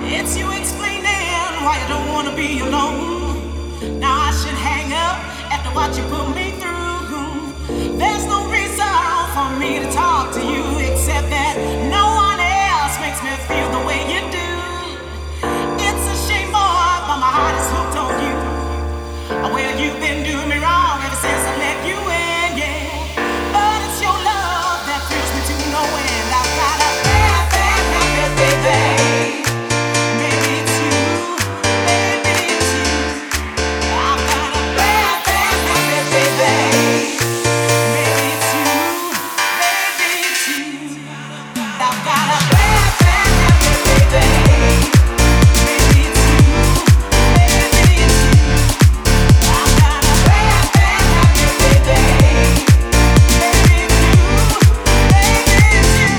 It's you explaining why you don't wanna be alone. Now I should hang up after what you put me through. There's no reason for me to talk to you except that no one else makes me feel the way you do. It's a shame, boy, but my heart is hooked on you. Well, you've been doing me wrong ever since I let you in, yeah. But it's your love that thrills me to no end. I've got a bad, bad habit, baby. Maybe it's you, maybe it's you. I've got a bad, bad habit, baby. Maybe it's you, maybe it's you. I've got a bad, bad habit, baby. Maybe it's you, maybe it's you. I've got a bad, bad habit, baby. Maybe it's you, maybe it's you.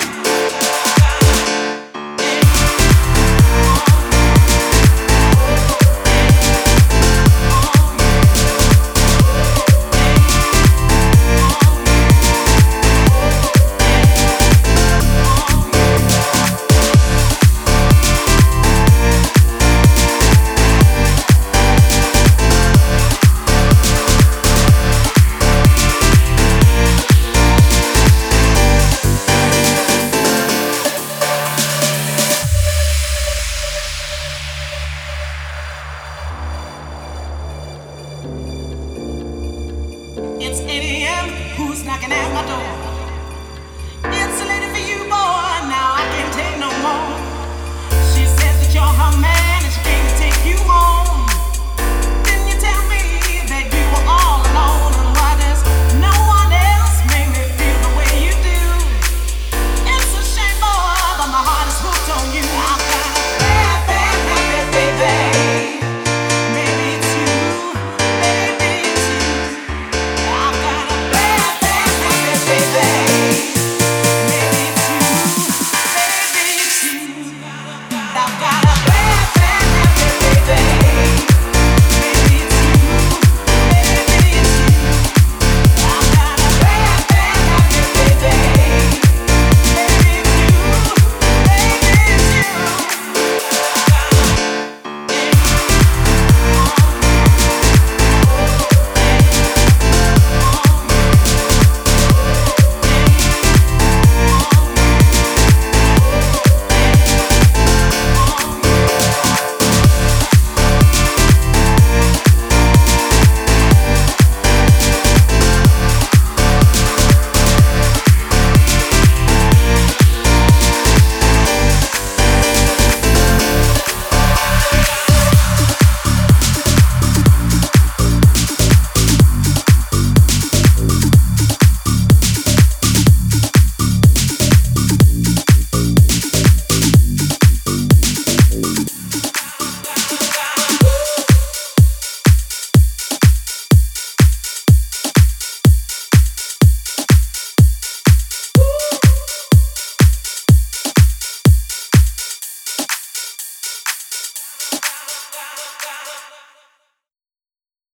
It's 8 a.m. Who's knocking at my door? It's a lady for you, boy. Now I can't take no more. She says that you're her man.